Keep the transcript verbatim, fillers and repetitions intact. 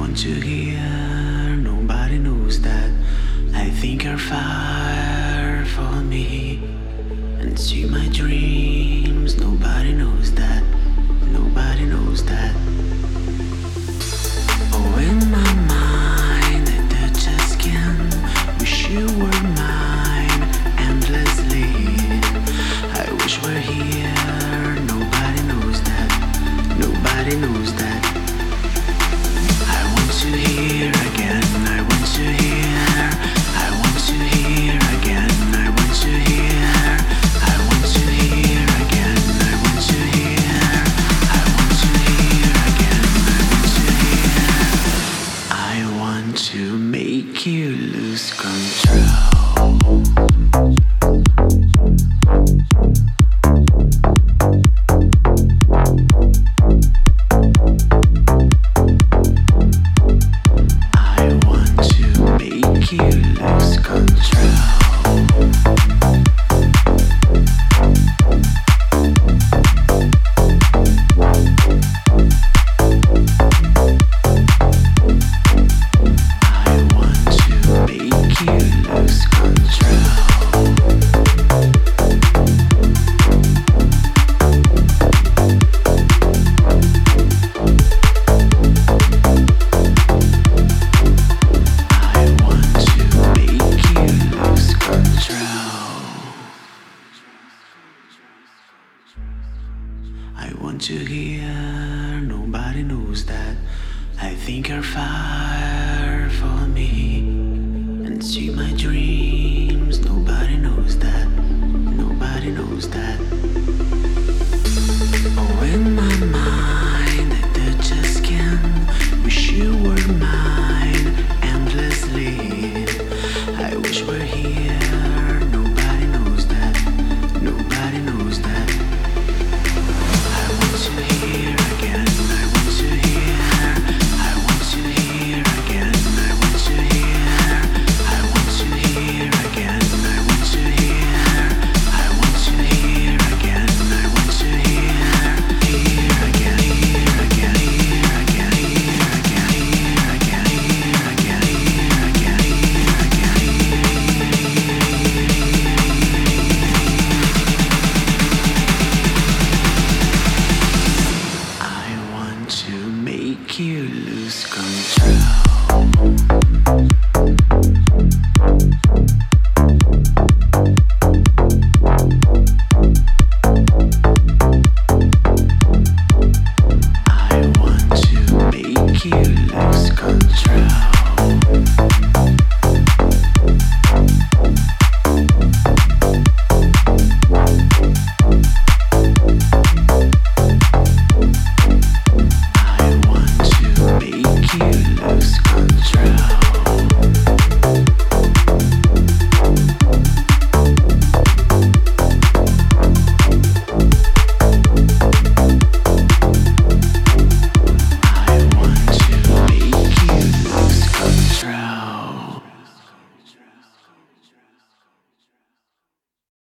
want to hear, nobody knows that. I think you're far from me. And see my dreams, nobody knows that. Nobody knows that. Oh, in my mind, I touch your skin. Wish you were mine endlessly. I wish we're here, nobody knows that. Nobody knows that. I want to hear again, I want to hear. I want to hear again, I want to hear. I want to hear again, I want to hear. I want to hear again, I want to hear. I want to make you lose control. I want to hear, nobody knows that. I think you're far from me. And see my dreams, nobody knows that. Nobody knows that. Oh, in my mind, I touch your skin. Wish you were mine endlessly. I wish we're here, nobody knows that. Nobody knows that. To hear again, I want to hear. I want to hear again, I want to hear. I want to hear again, I want to hear. I want to hear again, I want to hear. Hear again, hear again, hear again, hear again, hear again, hear again, hear again, to make you lose control. I want to make you